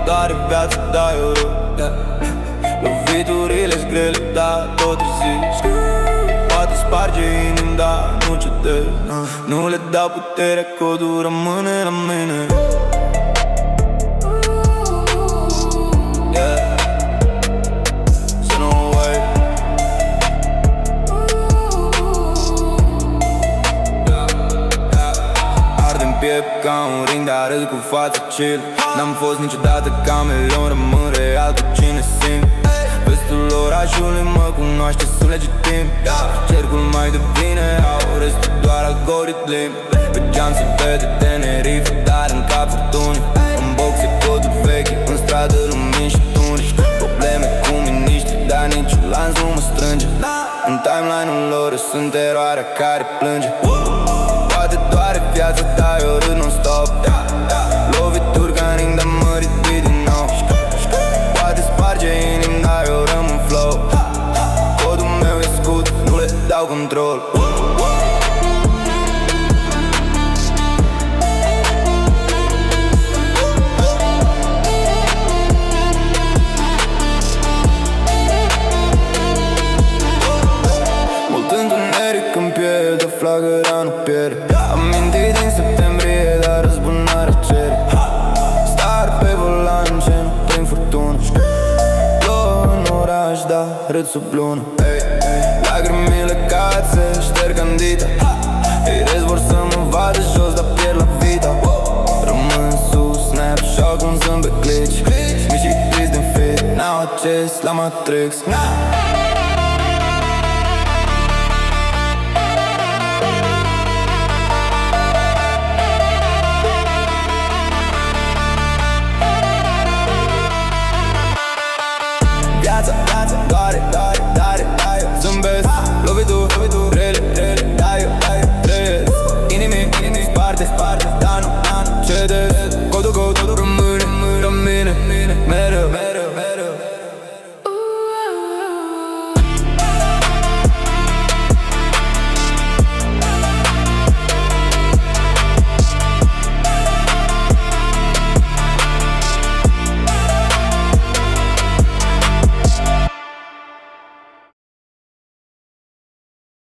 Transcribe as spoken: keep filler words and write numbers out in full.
doare viața, dar eu rog, yeah. Loviturile-s grele, dar tot rezist. Poate sparge inimi, dar nu cedez. Nu le dau puterea, codul rămâne la mine. Ca un ring, dar râd cu fața chill. N-am fost niciodată cameleon, rămân real cu cine simt. Vestul orașului mă cunoaște, sunt legitim. Cercul mai devine aur, restul doar algoritm. Pe geam se vede Tenerife, dar în cap furtuni. În box e codul vechi, în stradă lumini și tunici. Probleme cu miniștri, dar niciun lanț nu mă strânge. În timeline-ul lor sunt eroarea care plânge. Poate doare viața, dar eu râd non-stop. Lovituri ca ring, dar mă ridic din nou. Poate sparge inimi, dar eu rămân flow. Codul meu e scut, nu le dau control. Mult întuneric în piele, de flagăra nu pierde. Amintit din septembrie, dar răzbunarea cere. Star pe volan, ce nu prin furtună. Plouă în oraș, dar râd sub lună. Lacrimile cad, se șterg candida. Ei rezi vor să mă vadă jos, dar pierd la vida. Rămân sus, snapshot, un zâmbet glitch. Mici și trist din fit, n-au acces la Matrix. Viața, viața, doare, doare, doare, dar eu zâmbesc. Lovituri, lovituri, rele, rele, dar eu, dar eu trăiesc. Inimi, inimi, sparte, sparte, dar nu, dar nu cedez.